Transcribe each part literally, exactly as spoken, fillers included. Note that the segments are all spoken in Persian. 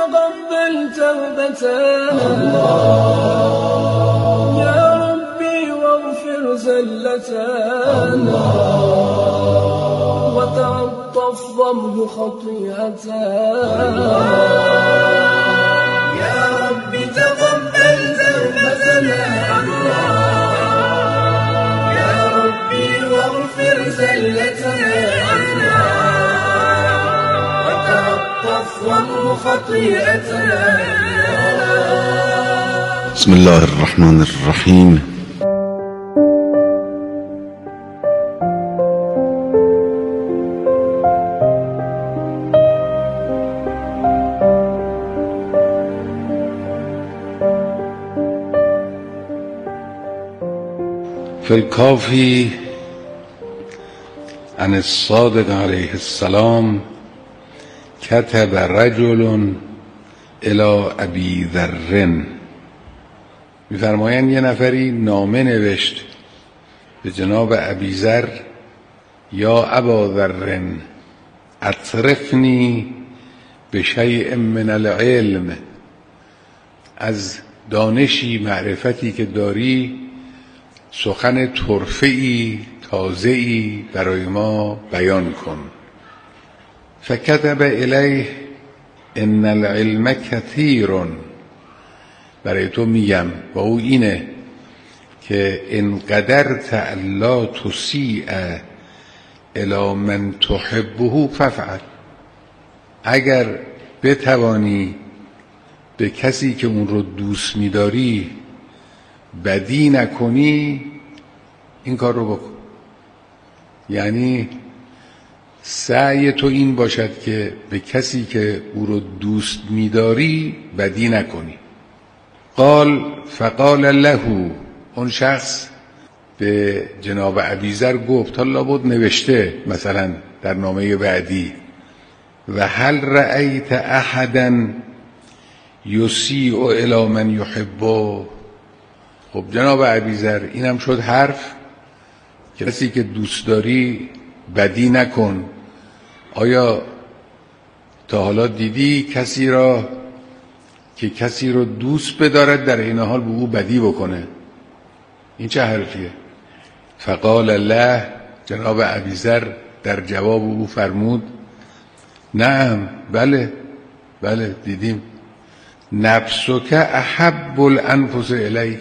تقبل توبتنا يا ربي واغفر زلتنا وتعطف ضمه خطيئتنا يا ربي تقبل توبتنا يا ربي واغفر زلتنا وتعطف ضمه خطيئتنا. بسم الله الرحمن الرحیم. فی الکافی عن الصادق علیه السلام کتب رجل الی ابی ذر، می‌فرمایند یه نفری نامه نوشت به جناب ابی ذر: یا ابا ذر اطرفنی بشیء من العلم، از دانشی معرفتی که داری سخن طرفه‌ای تازه‌ای برای ما بیان کن. فکتب الیه ان العلم کثیر، برای تو میگم و او اینه که ان قدرت الا تسیء الی من تحبه فافعل، اگر بتوانی به کسی که اون رو دوست می‌داری بدی نکنی این کار رو بکن. یعنی سعی تو این باشد که به کسی که او رو دوست می‌داری بدی نکنی. قال فقال له، اون شخص به جناب ابی ذر گفت، حالا بود نوشته مثلا در نامه بعدی: و هل رأیت احدا یسیء الی من یحبه. خب جناب ابی ذر اینم شد حرف، کسی که دوست داری بدی نکن. آیا تا حالا دیدی کسی را که کسی رو دوست بدارد در این حال به او بدی بکنه؟ این چه حرفیه؟ فقال الله، جناب ابی ذر در جواب او فرمود: نعم، بله بله دیدیم. نفسک احب الانفس الیک،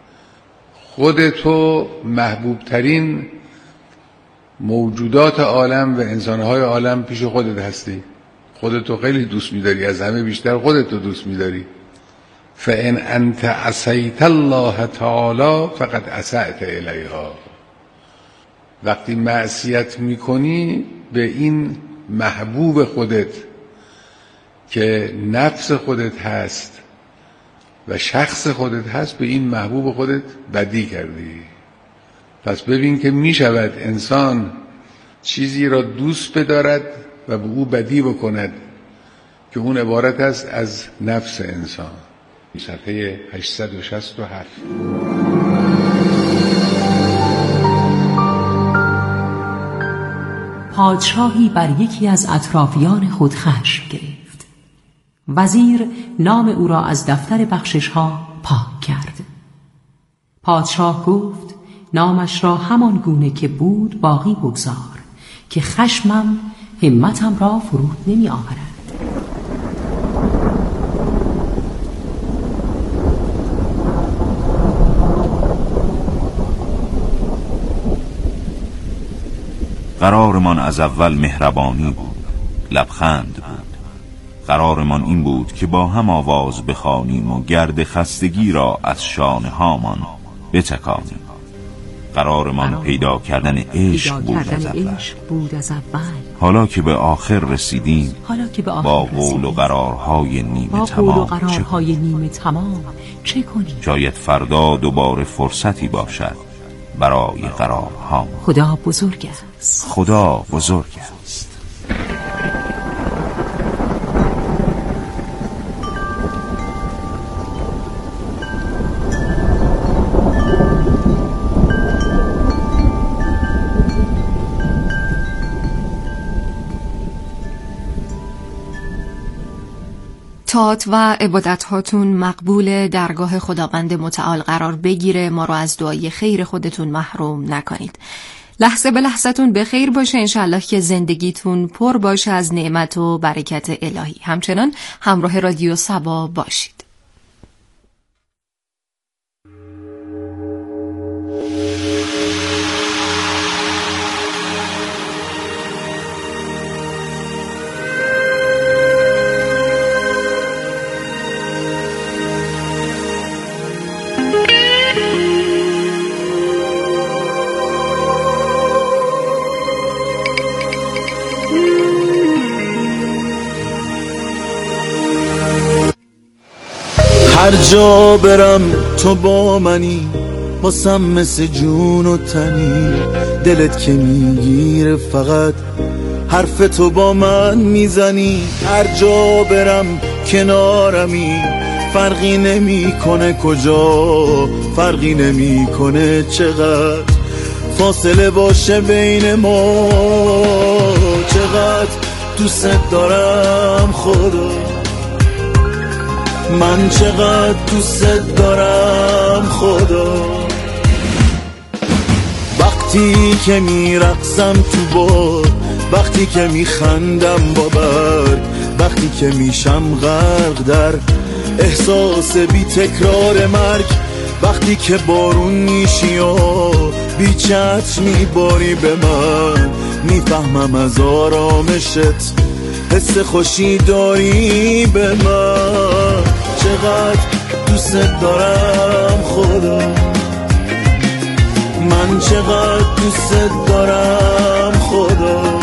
خودتو محبوب ترین موجودات عالم و انسانهای عالم پیش خودت هستی، خودتو خیلی دوست می‌داری، از همه بیشتر خودتو دوست می‌داری. فان انت عصیت الله تعالی فقد اسأت الیها، وقتی معصیت می‌کنی به این محبوب خودت که نفس خودت هست و شخص خودت هست، به این محبوب خودت بدی کردی. پس ببین که می شود انسان چیزی را دوست بدارد و به او بدی بکند که اون عبارت است از نفس انسان. صفحه هشتصد و شصت و هفت. پادشاهی بر یکی از اطرافیان خود خشم گرفت. وزیر نام او را از دفتر بخشش ها پاک کرد. پادشاه گفت: نامش را همان گونه که بود باقی بگذار که خشمم همتم را فرود نمی آورد. قرارمان از اول مهربانی بود، لبخند بود. قرارمان این بود که با هم آواز بخوانیم و گرد خستگی را از شانه هامان بتکانیم. قرارمان پیدا کردن عشق بود از اول. حالا که به آخر رسیدیم، با قول و قرارهای نیمه تمام چه کنیم؟ شاید فردا دوباره فرصتی باشد برای قرارها. خدا بزرگ است. خدا بزرگ است. تات و عبادت هاتون مقبول درگاه خداوند متعال قرار بگیره. ما رو از دعای خیر خودتون محروم نکنید. لحظه به لحظتون به خیر باشه. انشالله که زندگیتون پر باشه از نعمت و برکت الهی. همچنان همراه رادیو سبا باشید. هر جا برم تو با منی، واسم مثل جون و تنی. دلت که میگیره فقط حرف تو با من میزنی. هر جا برم کنارمی، فرقی نمیکنه کجا، فرقی نمیکنه چقدر فاصله باشه بین ما. چقدر دوست دارم خدا، من چقدر دوست دارم خدا. وقتی که میرقصم تو باد، وقتی که میخندم با برگ، وقتی که میشم غرق در احساس بی تکرار مرگ. وقتی که بارون میشی و بی چتر میباری به من، میفهمم از آرامشت حس خوشی داری به من. چقدر دوست دارم خدا، من چقدر دوست دارم خدا.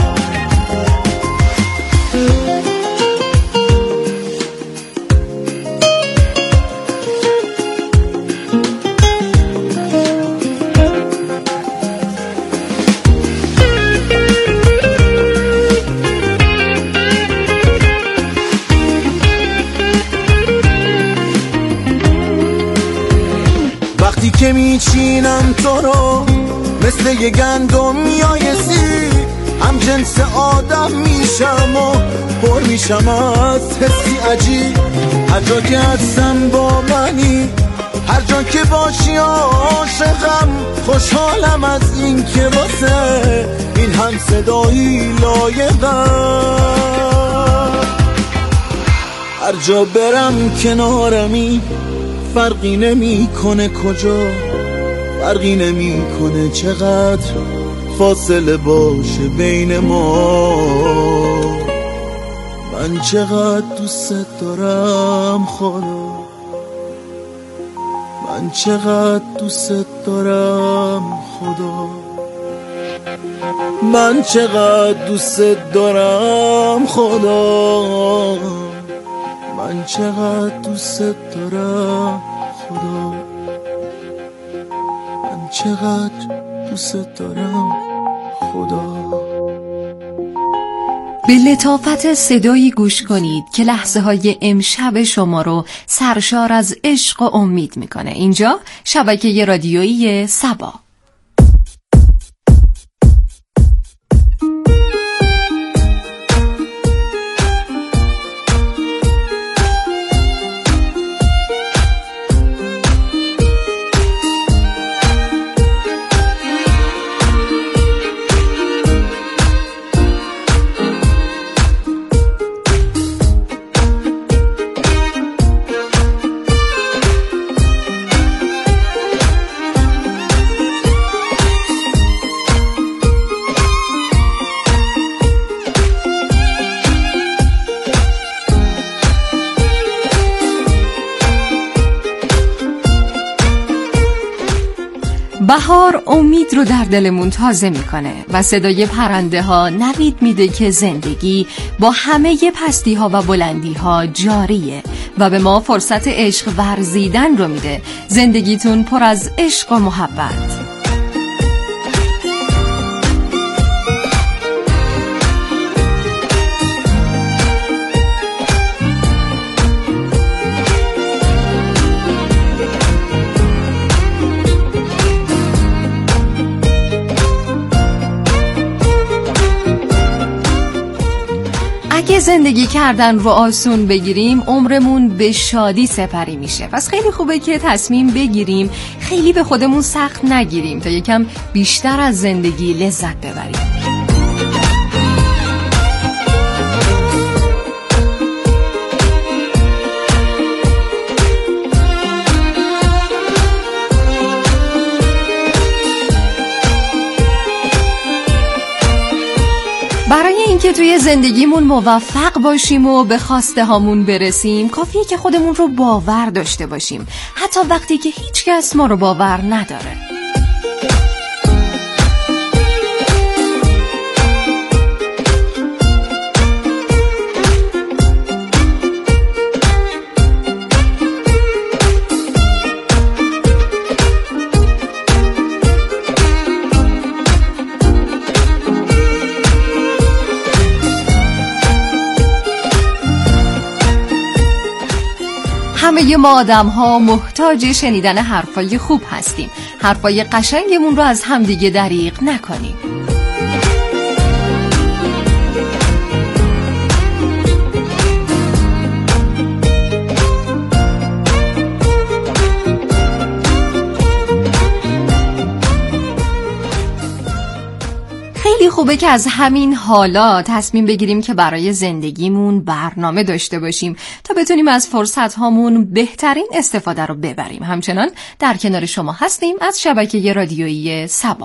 وقتی که میچینم تو رو مثل یه گندم میایسی، هم جنس آدم میشم و پر میشم از حسی عجیب. هر جا که هستم با منی، هر جا که باشی عاشقم. خوشحالم از این که واسه این هم صدایی لایقم. هر جا برم کنارمی، فرقی نمی کنه کجا، فرقی نمی کنه چقدر فاصله باشه بین ما. من چقدر دوست دارم خدا، من چقدر دوست دارم خدا. من چقدر دوست دارم خدا، من چقدر دوست دارم خدا. من چقدر دوست دارم خدا. به لطافت صدایی گوش کنید که لحظه های امشب شما رو سرشار از عشق و امید میکنه. اینجا شبکه رادیویی سبا. بهار امید رو در دلمون تازه میکنه و صدای پرنده ها نوید میده که زندگی با همه پستی ها و بلندی ها جاریه و به ما فرصت عشق ورزیدن رو میده. زندگیتون پر از عشق و محبت. اگه زندگی کردن رو آسون بگیریم عمرمون به شادی سپری میشه. پس خیلی خوبه که تصمیم بگیریم خیلی به خودمون سخت نگیریم تا یکم بیشتر از زندگی لذت ببریم. برای اینکه توی زندگیمون موفق باشیم و به خواسته هامون برسیم کافیه که خودمون رو باور داشته باشیم، حتی وقتی که هیچ کس ما رو باور نداره. همه ما آدم ها محتاج شنیدن حرفای خوب هستیم. حرفای قشنگمون رو از همدیگه دریغ نکنیم. خیلی خوبه که از همین حالا تصمیم بگیریم که برای زندگیمون برنامه داشته باشیم تا بتونیم از فرصت هامون بهترین استفاده رو ببریم. همچنان در کنار شما هستیم از شبکه رادیویی سبا.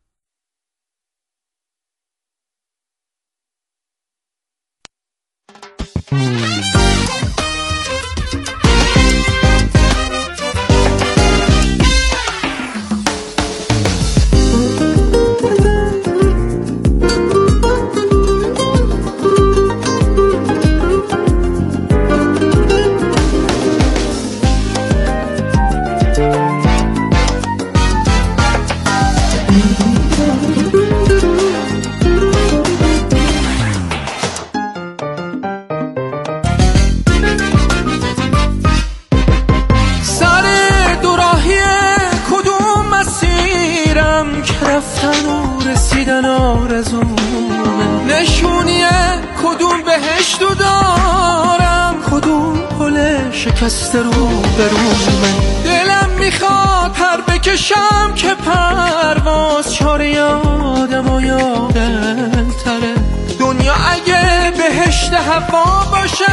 نشونیه کدوم بهشتو دارم، کدوم پل شکسته رو برومه. دلم میخواد پر بکشم که پرواز چاره یادم و یادم تره. دنیا اگه بهشت هوا باشه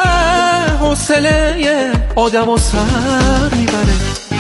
حوصله آدم و سر میبره.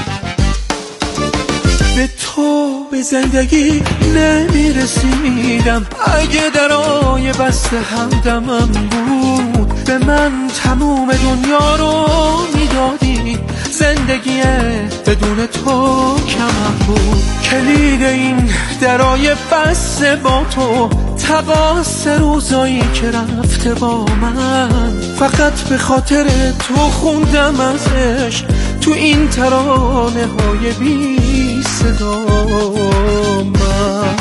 به تو به زندگی نمیرسیدم اگه درای بسته همدمم بود. به من تموم دنیا رو میدادی، زندگی بدون تو کمم بود. کلید این درای بسته با تو، تقاص روزایی که رفته با من. فقط به خاطر تو خوندم ازش تو این ترانه های بی صدا من.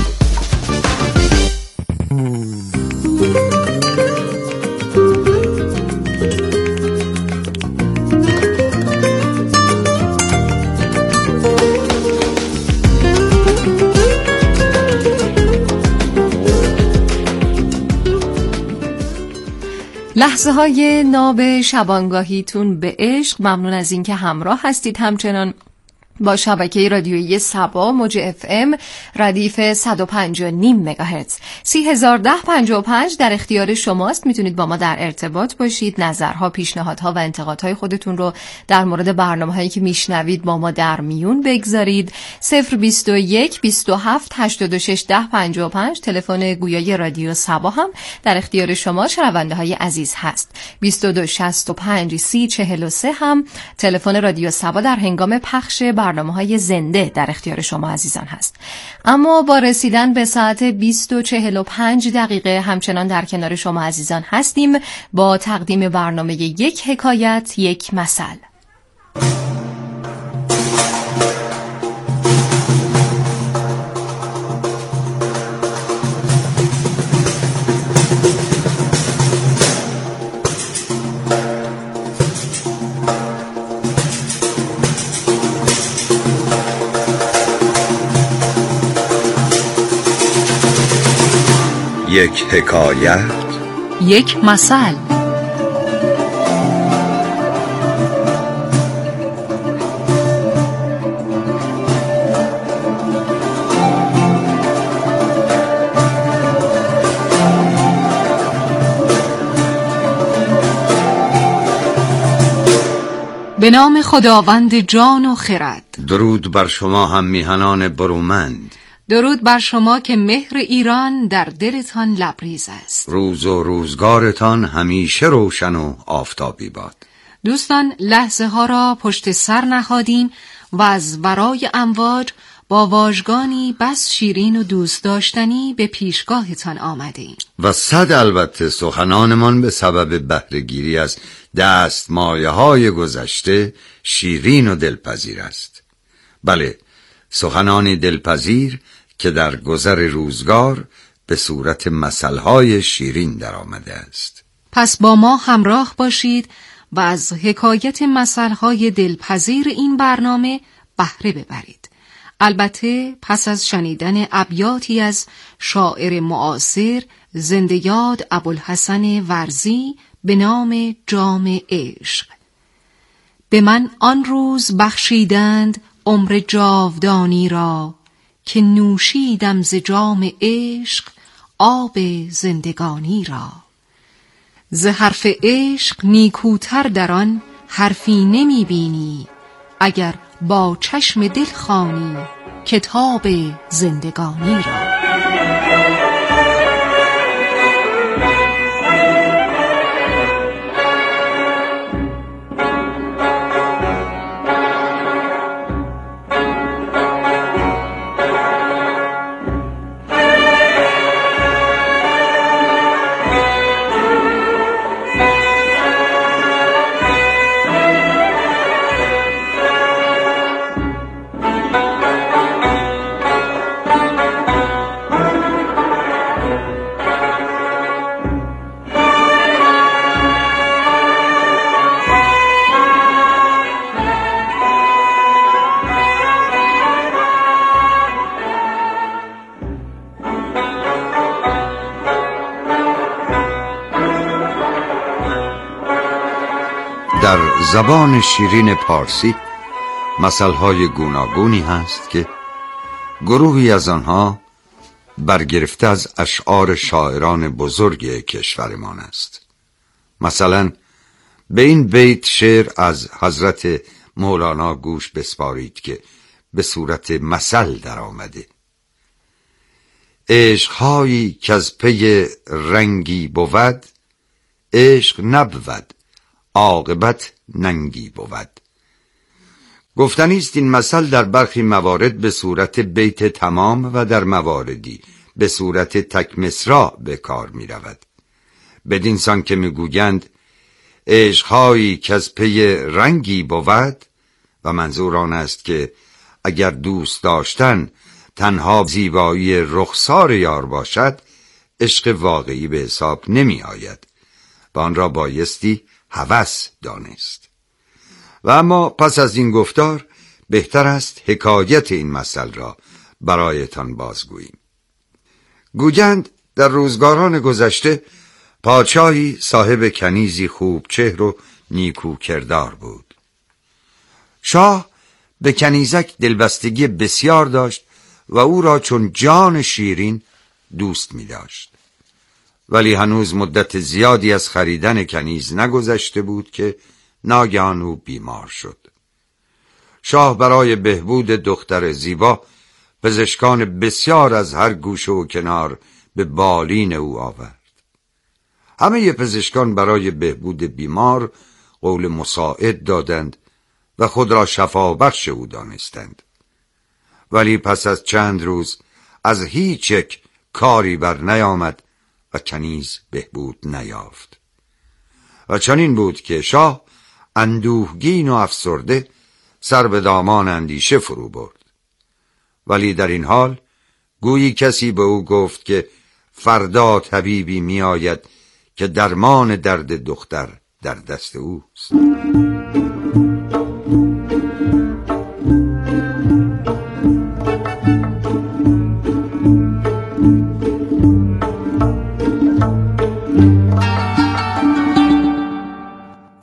لحظه های ناب شبانگاهیتون به عشق. ممنون از اینکه همراه هستید همچنان با شبکه رادیویی سبا موج اف ام ردیف صد و پنج و نیم مگاهرتز. سی هزار ده پنجاه و پنج در اختیار شماست. میتونید با ما در ارتباط باشید، نظرها، پیشنهادها و انتقادهای خودتون رو در مورد برنامه‌هایی که میشنوید با ما در میون بگذارید. صفر بیست و یک بیست و هفت هشتاد و شش ده پنجاه و پنج تلفن گویای رادیو سبا هم در اختیار شما شنونده های عزیز هست. بیست و دو شصت و پنج سی چهل و سه هم تلفن رادیو سبا در هنگام پخش برنامه‌های زنده در اختیار شما عزیزان هست. اما با رسیدن به ساعت بیست و چهل و پنج دقیقه همچنان در کنار شما عزیزان هستیم با تقدیم برنامه یک حکایت یک مثل. یک حکایت یک مثل. به نام خداوند جان و خرد. درود بر شما هم میهنان برومند. درود بر شما که مهر ایران در دلتان لبریز است. روز و روزگارتان همیشه روشن و آفتابی باد. دوستان، لحظه ها را پشت سر نهادیم و از ورای امواج با واژگانی بس شیرین و دوست داشتنی به پیشگاهتان آمده ایم. و صد البته سخنانمان به سبب بهره‌گیری از دست مایه های گذشته شیرین و دلپذیر است. بله، سخنانی دلپذیر که در گذر روزگار به صورت مثلهای شیرین در آمده است. پس با ما همراه باشید و از حکایت مثلهای دلپذیر این برنامه بهره ببرید. البته پس از شنیدن ابیاتی از شاعر معاصر زنده یاد ابوالحسن ورزی به نام جام عشق. به من آن روز بخشیدند عمر جاودانی را، که نوشیدم ز جام عشق آب زندگانی را. ز حرف عشق نیکوتر در آن حرفی نمی بینی، اگر با چشم دل خوانی کتاب زندگانی را. در زبان شیرین پارسی مثلهای گوناگونی هست که گروهی از آنها برگرفته از اشعار شاعران بزرگ کشورمان است. مثلا به این بیت شعر از حضرت مولانا گوش بسپارید که به صورت مثل در آمده: عشقهایی که از پی رنگی بود، عشق نبود عاقبت ننگی بود. گفتنی است این مثل در برخی موارد به صورت بیت تمام و در مواردی به صورت تک مصرع به کار می رود. بدین سان که می گویند عشقهایی که از پی رنگی بود، و منظور آن است که اگر دوست داشتن تنها زیبایی رخسار یار باشد، عشق واقعی به حساب نمی آید و آن را بایستی هوس دانست. و اما پس از این گفتار بهتر است حکایت این مثل را برایتان بازگوییم. گویند در روزگاران گذشته پادشاهی صاحب کنیزی خوب چهر و نیکو کردار بود. شاه به کنیزک دلبستگی بسیار داشت و او را چون جان شیرین دوست می داشت. ولی هنوز مدت زیادی از خریدن کنیز نگذشته بود که ناگهان او بیمار شد. شاه برای بهبود دختر زیبا پزشکان بسیار از هر گوشه و کنار به بالین او آورد. همه پزشکان برای بهبود بیمار قول مساعد دادند و خود را شفابخش او دانستند. ولی پس از چند روز از هیچ یک کاری بر نیامد و کنیز بهبود نیافت. و چنین بود که شاه اندوهگین و افسرده سر به دامان اندیشه فرو برد. ولی در این حال گویی کسی به او گفت که فردا طبیبی می آید که درمان درد دختر در دست اوست.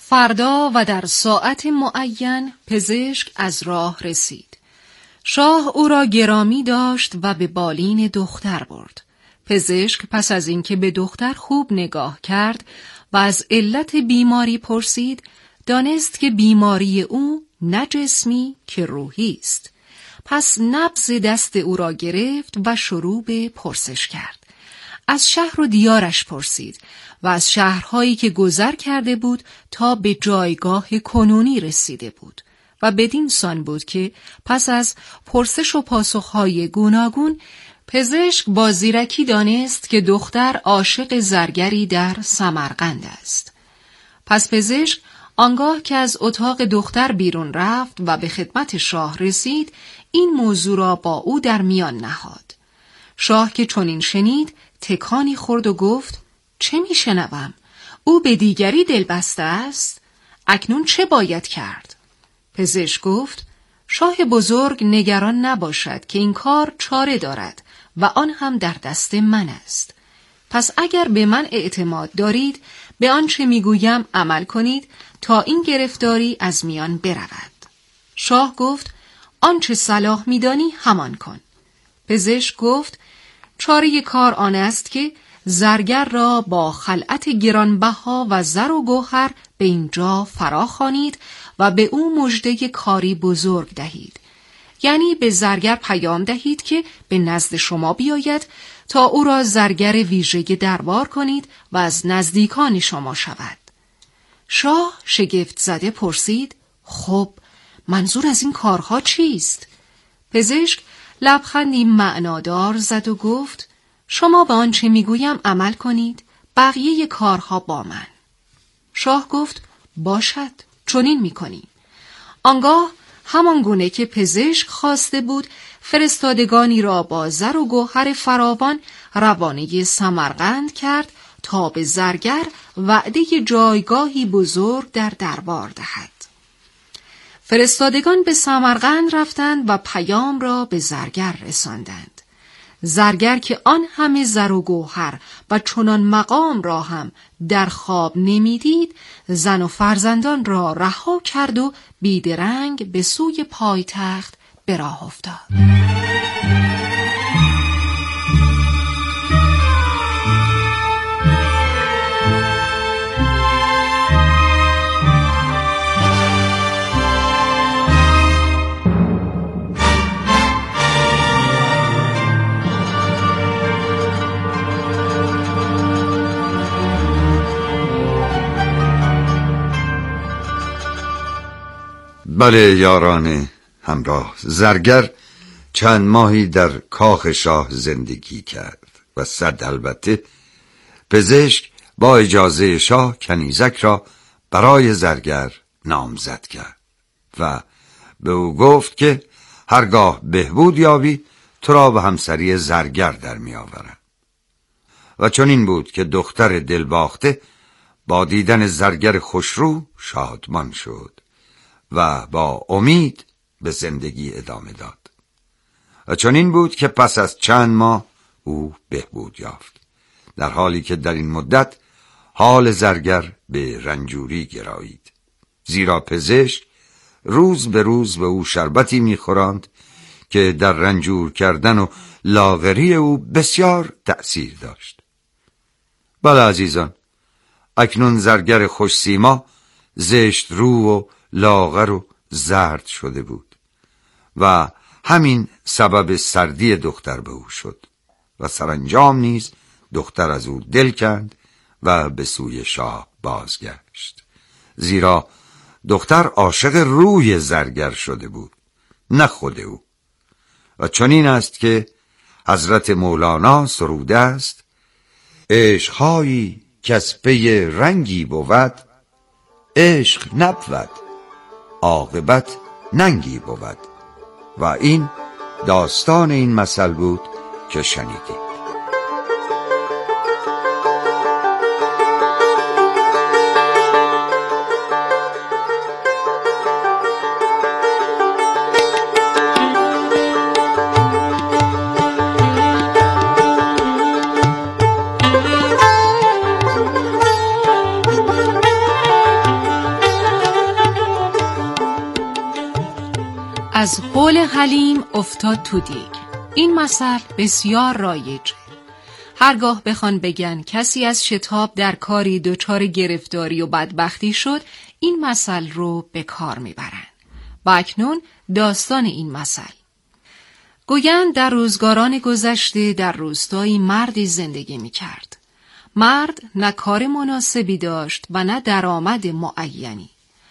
فردا و در ساعت معین پزشک از راه رسید. شاه او را گرامی داشت و به بالین دختر برد. پزشک پس از اینکه به دختر خوب نگاه کرد و از علت بیماری پرسید، دانست که بیماری او نه جسمی که روحی است. پس نبض دست او را گرفت و شروع به پرسش کرد. از شهر و دیارش پرسید و از شهرهایی که گذر کرده بود تا به جایگاه کنونی رسیده بود و بدین سان بود که پس از پرسش و پاسخهای گوناگون پزشک با زیرکی دانست که دختر عاشق زرگری در سمرقند است. پس پزشک آنگاه که از اتاق دختر بیرون رفت و به خدمت شاه رسید، این موضوع را با او در میان نهاد. شاه که چنین شنید تکانی خورد و گفت: چه میشنوم؟ او به دیگری دل بسته است؟ اکنون چه باید کرد؟ پزشک گفت: شاه بزرگ نگران نباشد که این کار چاره دارد و آن هم در دست من است. پس اگر به من اعتماد دارید به آنچه میگویم عمل کنید تا این گرفتاری از میان برود. شاه گفت: آنچه صلاح میدانی همان کن. پزشک گفت: چاره کار آن است که زرگر را با خلعت گرانبها و زر و گوهر به اینجا فراخوانید و به او مژده کاری بزرگ دهید. یعنی به زرگر پیام دهید که به نزد شما بیاید تا او را زرگر ویژه دربار کنید و از نزدیکان شما شود. شاه شگفت زده پرسید: خب منظور از این کارها چیست؟ پزشک لبخندی معنادار زد و گفت: شما به آنچه میگویم عمل کنید، بقیه کارها با من. شاه گفت: باشد، چنین میکنیم. آنگاه همان گونه که پزشک خواسته بود فرستادگانی را با زر و گوهر فراوان روانه سمرقند کرد تا به زرگر وعده جایگاهی بزرگ در دربار دهد. فرستادگان به سمرقند رفتند و پیام را به زرگر رساندند. زرگر که آن همه زر و گوهر و چنان مقام را هم در خواب نمیدید، زن و فرزندان را رها کرد و بیدرنگ به سوی پایتخت به راه افتاد. بله یاران همراه، زرگر چند ماهی در کاخ شاه زندگی کرد و صد البته پزشک با اجازه شاه کنیزک را برای زرگر نامزد کرد و به او گفت که هرگاه بهبود یابی تو را به همسری زرگر در می آورم. و چون این بود که دختر دلباخته با دیدن زرگر خوشرو شادمان شد و با امید به زندگی ادامه داد. و چون این بود که پس از چند ماه او بهبود یافت، در حالی که در این مدت حال زرگر به رنجوری گرایید، زیرا پزشک روز به روز به او شربتی می‌خوراند که در رنجور کردن و لاغری او بسیار تأثیر داشت. بله عزیزان، اکنون زرگر خوش سیما زشت رو و لاغر و زرد شده بود و همین سبب سردی دختر به او شد و سرانجام نیز دختر از او دل کند و به سوی شاه بازگشت، زیرا دختر عاشق روی زرگر شده بود، نه خود او. و چنین است که حضرت مولانا سروده است: عشق‌هایی کز پی رنگی بود، عشق نبود عاقبت ننگی بود. و این داستان این مثل بود که شنیدید. از هول حلیم افتاد تو دیگ. این مثل بسیار رایجه. هرگاه بخوان بگن کسی از شتاب در کاری دچار گرفتاری و بدبختی شد، این مثل رو به کار میبرن. و اکنون داستان این مثل. گویند در روزگاران گذشته در روستایی مردی زندگی میکرد. مرد نه کار مناسبی داشت و نه درآمد معینی.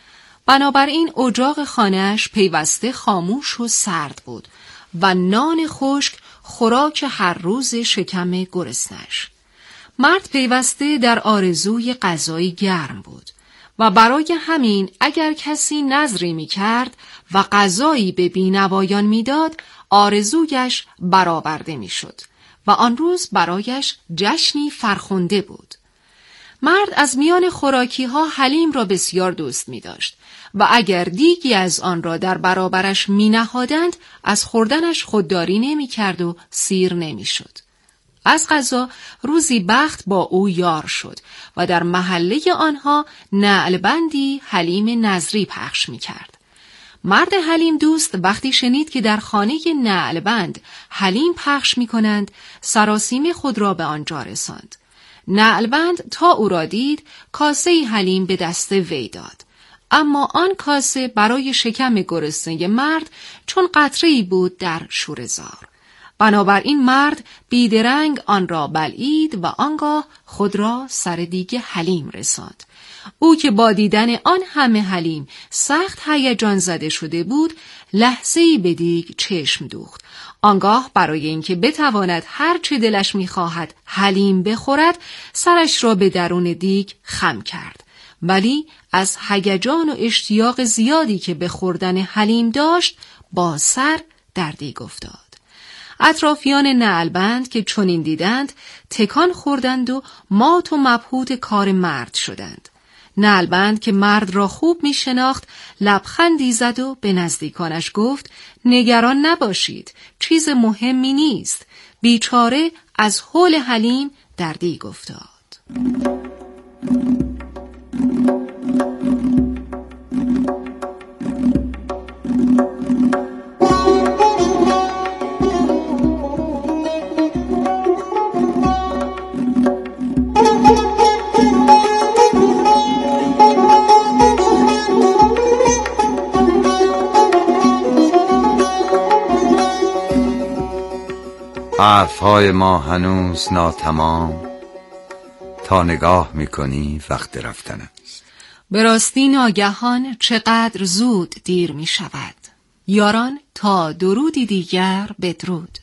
بنابراین اجاق خانه‌اش پیوسته خاموش و سرد بود و نان خشک خوراک هر روز شکم گرسنش. مرد پیوسته در آرزوی غذایی گرم بود و برای همین اگر کسی نذری می کرد و غذایی به بینوایان می داد، آرزویش برآورده می شد و آن روز برایش جشنی فرخنده بود. مرد از میان خوراکی ها حلیم را بسیار دوست می داشت و اگر دیگی از آن را در برابرش می نهادند، از خوردنش خودداری نمی کرد و سیر نمی شد. از قضا روزی بخت با او یار شد و در محله آنها نعلبندی حلیم نظری پخش می کرد. مرد حلیم دوست وقتی شنید که در خانه نعلبند حلیم پخش می کنند، سراسیم خود را به آنجا رساند. نعلبند تا او را دید، کاسه حلیم به دست وی داد. اما آن کاسه برای شکم گرسنه مرد چون قطره‌ای بود در شوره‌زار. بنابراین مرد بیدرنگ آن را بلعید و آنگاه خود را سر دیگ حلیم رساند. او که با دیدن آن همه حلیم سخت هیجان زده شده بود، لحظه‌ای به دیگ چشم دوخت. آنگاه برای اینکه بتواند هر چه دلش می‌خواهد حلیم بخورد، سرش را به درون دیگ خم کرد. ولی از هیجان و اشتیاق زیادی که به خوردن حلیم داشت، با سر در دیگ افتاد. اطرافیان نعلبند که چنین دیدند، تکان خوردند و مات و مبهوت کار مرد شدند. نعلبند که مرد را خوب می شناخت، لبخندی زد و به نزدیکانش گفت: نگران نباشید، چیز مهمی نیست. بیچاره از هول حلیم در دیگ افتاد. حرفهای ما هنوز ناتمام، تا نگاه میکنی وقت رفتن است. به راستی ناگهان چقدر زود دیر می شود. یاران تا درودی دیگر بدرود.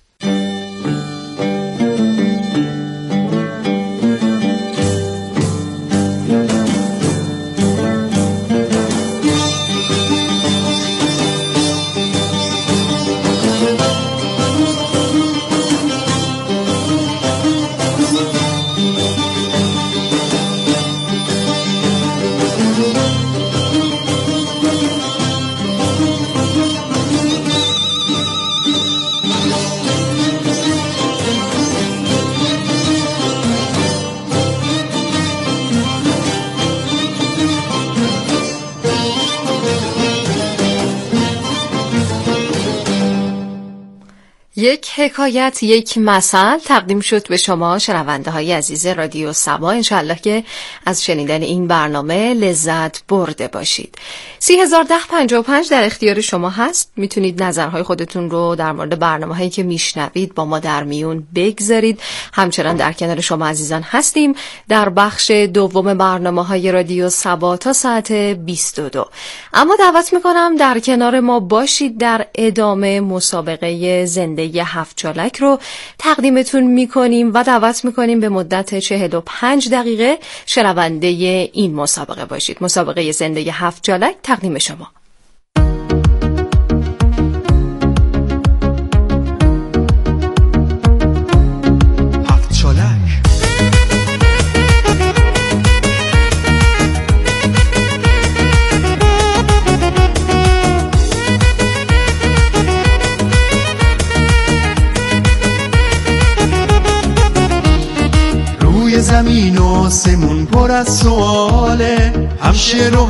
یک حکایت، یک مثل تقدیم شد به شما شنونده های عزیز رادیو سبا. انشالله که از شنیدن این برنامه لذت برده باشید. سی هزار ده پنجاه و پنج در اختیار شما هست. میتونید نظرهای خودتون رو در مورد برنامه هایی که میشنوید با ما در میون بگذارید. همچنان در کنار شما عزیزان هستیم در بخش دوم برنامه های رادیو سبا تا ساعت بیست و دو. اما دعوت میکنم در کنار ما باشید. در ادامه مسابقه زنده هفت چالک رو تقدیمتون میکنیم و دعوت میکنیم به مدت چهل و پنج دقیقه شنونده این مسابقه باشید. مسابقه زنده هفت چالک تقدیم شما. هفت چالک. زمین و آسمون پر از سواله، هم شعر و